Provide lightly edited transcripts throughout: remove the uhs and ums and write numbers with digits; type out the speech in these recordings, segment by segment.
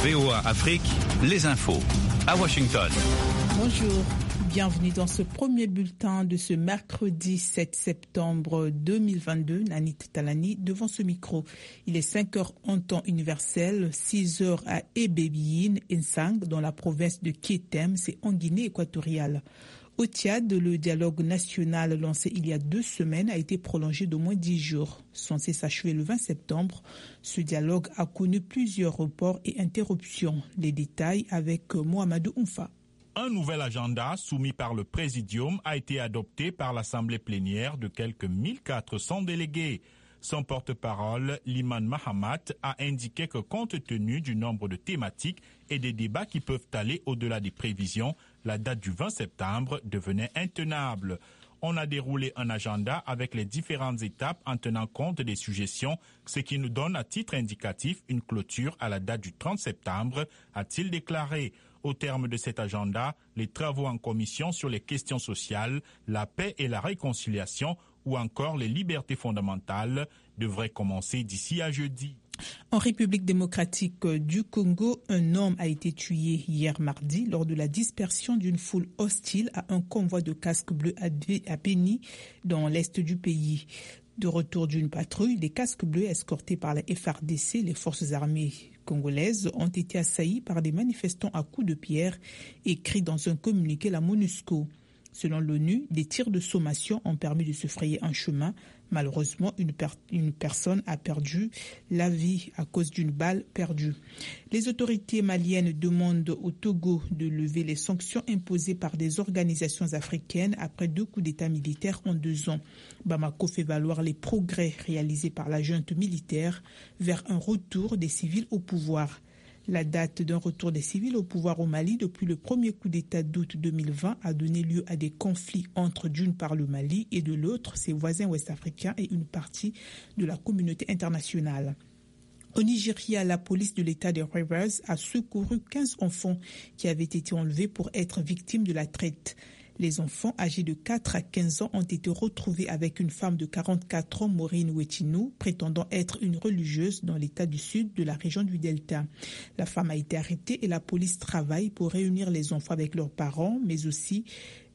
VOA Afrique, les infos. À Washington. Bonjour, bienvenue dans ce premier bulletin de ce mercredi 7 septembre 2022. Nanit Talani devant ce micro. Il est 5h en temps universel, 6h à Ebébiyine, Nsang, dans la province de Kétem, c'est en Guinée équatoriale. Au Tchad, le dialogue national lancé il y a 2 semaines a été prolongé d'au moins 10 jours. Censé s'achever le 20 septembre, ce dialogue a connu plusieurs reports et interruptions. Les détails avec Mohamedou Oumfa. Un nouvel agenda soumis par le Présidium a été adopté par l'Assemblée plénière de quelques 1400 délégués. Son porte-parole, Liman Mahamat, a indiqué que compte tenu du nombre de thématiques et des débats qui peuvent aller au-delà des prévisions, la date du 20 septembre devenait intenable. On a déroulé un agenda avec les différentes étapes en tenant compte des suggestions, ce qui nous donne à titre indicatif une clôture à la date du 30 septembre, a-t-il déclaré. Au terme de cet agenda, les travaux en commission sur les questions sociales, la paix et la réconciliation ou encore les libertés fondamentales devraient commencer d'ici à jeudi. En République démocratique du Congo, un homme a été tué hier mardi lors de la dispersion d'une foule hostile à un convoi de casques bleus à Beni, dans l'est du pays. De retour d'une patrouille, les casques bleus escortés par la FARDC, les forces armées congolaises, ont été assaillis par des manifestants à coups de pierre, écrit dans un communiqué la MONUSCO. Selon l'ONU, des tirs de sommation ont permis de se frayer un chemin. Malheureusement, une personne a perdu la vie à cause d'une balle perdue. Les autorités maliennes demandent au Togo de lever les sanctions imposées par des organisations africaines après 2 coups d'État militaires en 2 ans. Bamako fait valoir les progrès réalisés par la junte militaire vers un retour des civils au pouvoir. La date d'un retour des civils au pouvoir au Mali depuis le premier coup d'État d'août 2020 a donné lieu à des conflits entre d'une part le Mali et de l'autre ses voisins ouest-africains et une partie de la communauté internationale. Au Nigeria, la police de l'État des Rivers a secouru 15 enfants qui avaient été enlevés pour être victimes de la traite. Les enfants âgés de 4 à 15 ans ont été retrouvés avec une femme de 44 ans, Maureen Wetinou, prétendant être une religieuse dans l'État du Sud de la région du Delta. La femme a été arrêtée et la police travaille pour réunir les enfants avec leurs parents, mais aussi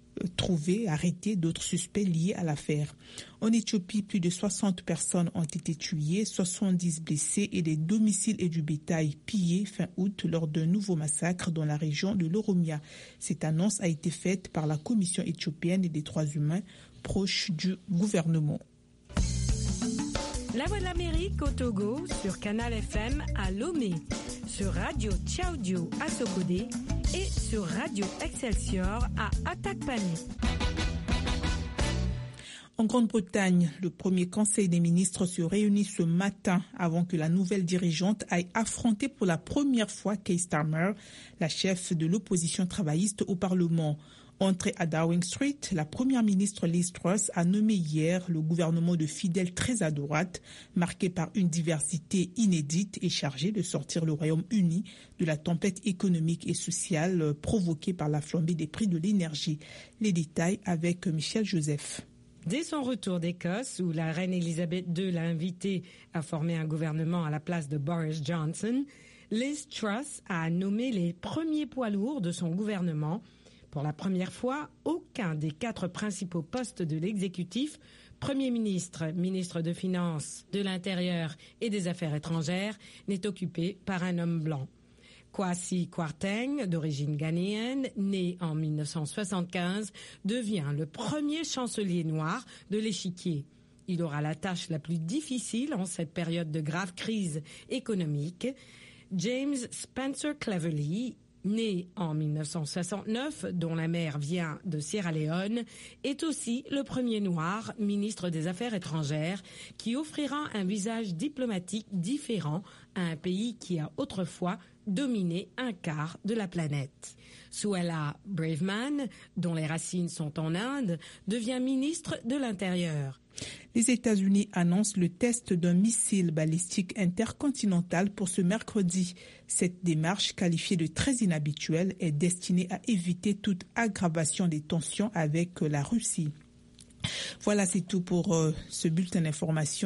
arrêter d'autres suspects liés à l'affaire. En Éthiopie, plus de 60 personnes ont été tuées, 70 blessés et des domiciles et du bétail pillés fin août lors d'un nouveau massacre dans la région de l'Oromia. Cette annonce a été faite par la Commission éthiopienne des droits humains proche du gouvernement. La Voix de l'Amérique au Togo sur Canal FM à Lomé, sur Radio Tchaoudio à Sokodé et sur Radio Excelsior à Atakpani. En Grande-Bretagne, le premier conseil des ministres se réunit ce matin avant que la nouvelle dirigeante aille affronter pour la première fois Keir Starmer, la chef de l'opposition travailliste au Parlement. Entrée à Downing Street, la première ministre Liz Truss a nommé hier le gouvernement de fidèles très à droite, marqué par une diversité inédite et chargé de sortir le Royaume-Uni de la tempête économique et sociale provoquée par la flambée des prix de l'énergie. Les détails avec Michel Joseph. Dès son retour d'Écosse, où la reine Elisabeth II l'a invité à former un gouvernement à la place de Boris Johnson, Liz Truss a nommé les premiers poids lourds de son gouvernement. Pour la première fois, aucun des 4 principaux postes de l'exécutif, Premier ministre, ministre de Finances, de l'Intérieur et des Affaires étrangères, n'est occupé par un homme blanc. Kwasi Kwarteng, d'origine ghanéenne, né en 1975, devient le premier chancelier noir de l'échiquier. Il aura la tâche la plus difficile en cette période de grave crise économique. James Spencer Cleverly, né en 1969, dont la mère vient de Sierra Leone, est aussi le premier noir ministre des Affaires étrangères qui offrira un visage diplomatique différent à un pays qui a autrefois dominé un quart de la planète. Suella Braverman, dont les racines sont en Inde, devient ministre de l'Intérieur. Les États-Unis annoncent le test d'un missile balistique intercontinental pour ce mercredi. Cette démarche, qualifiée de très inhabituelle, est destinée à éviter toute aggravation des tensions avec la Russie. Voilà, c'est tout pour ce bulletin d'information.